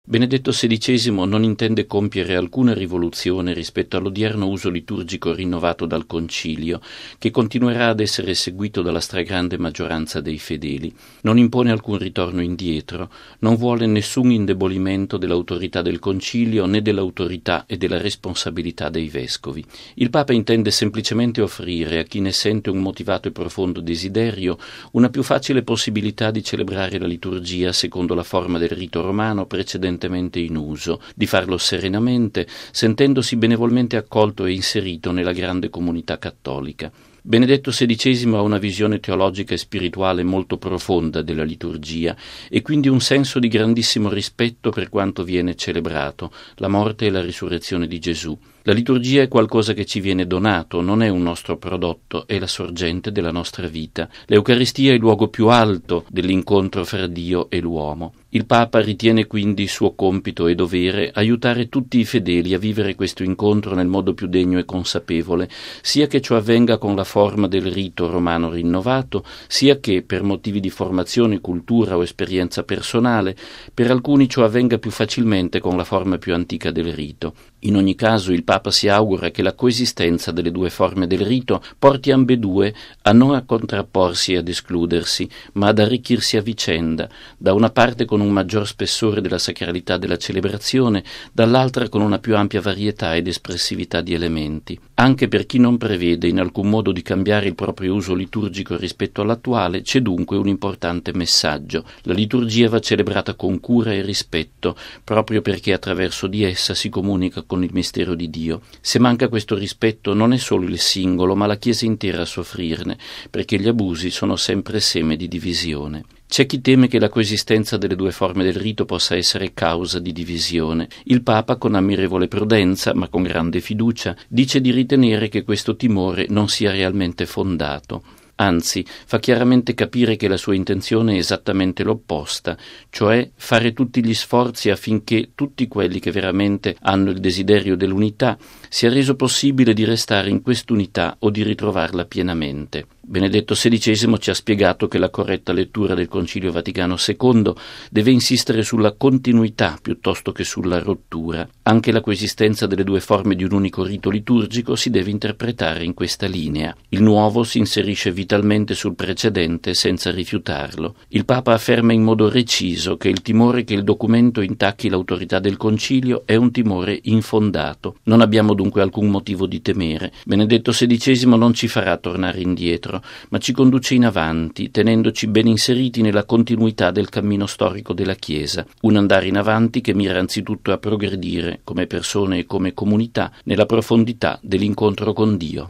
Benedetto XVI non intende compiere alcuna rivoluzione rispetto all'odierno uso liturgico rinnovato dal Concilio, che continuerà ad essere seguito dalla stragrande maggioranza dei fedeli. Non impone alcun ritorno indietro, non vuole nessun indebolimento dell'autorità del Concilio né dell'autorità e della responsabilità dei vescovi. Il Papa intende semplicemente offrire a chi ne sente un motivato e profondo desiderio una più facile possibilità di celebrare la liturgia secondo la forma del rito romano precedentemente in uso, di farlo serenamente, sentendosi benevolmente accolto e inserito nella grande comunità cattolica. Benedetto XVI ha una visione teologica e spirituale molto profonda della liturgia e quindi un senso di grandissimo rispetto per quanto viene celebrato, la morte e la risurrezione di Gesù. La liturgia è qualcosa che ci viene donato, non è un nostro prodotto, è la sorgente della nostra vita. L'Eucaristia è il luogo più alto dell'incontro fra Dio e l'uomo. Il Papa ritiene quindi suo compito e dovere aiutare tutti i fedeli a vivere questo incontro nel modo più degno e consapevole, sia che ciò avvenga con la forma del rito romano rinnovato, sia che, per motivi di formazione, cultura o esperienza personale, per alcuni ciò avvenga più facilmente con la forma più antica del rito. In ogni caso il Papa si augura che la coesistenza delle due forme del rito porti ambedue a non a contrapporsi e ad escludersi, ma ad arricchirsi a vicenda, da una parte con un maggior spessore della sacralità della celebrazione, dall'altra con una più ampia varietà ed espressività di elementi. Anche per chi non prevede in alcun modo di cambiare il proprio uso liturgico rispetto all'attuale, c'è dunque un importante messaggio. La liturgia va celebrata con cura e rispetto, proprio perché attraverso di essa si comunica con il mistero di Dio. Se manca questo rispetto non è solo il singolo, ma la Chiesa intera a soffrirne, perché gli abusi sono sempre seme di divisione. C'è chi teme che la coesistenza delle due forme del rito possa essere causa di divisione. Il Papa, con ammirevole prudenza, ma con grande fiducia, dice di ritenere che questo timore non sia realmente fondato. Anzi, fa chiaramente capire che la sua intenzione è esattamente l'opposta, cioè fare tutti gli sforzi affinché tutti quelli che veramente hanno il desiderio dell'unità sia reso possibile di restare in quest'unità o di ritrovarla pienamente. Benedetto XVI ci ha spiegato che la corretta lettura del Concilio Vaticano II deve insistere sulla continuità piuttosto che sulla rottura. Anche la coesistenza delle due forme di un unico rito liturgico si deve interpretare in questa linea. Il nuovo si inserisce vitalmente sul precedente senza rifiutarlo. Il Papa afferma in modo reciso che il timore che il documento intacchi l'autorità del Concilio è un timore infondato. Non abbiamo dunque alcun motivo di temere. Benedetto XVI non ci farà tornare indietro, ma ci conduce in avanti, tenendoci ben inseriti nella continuità del cammino storico della Chiesa, un andare in avanti che mira anzitutto a progredire come persone e come comunità nella profondità dell'incontro con Dio.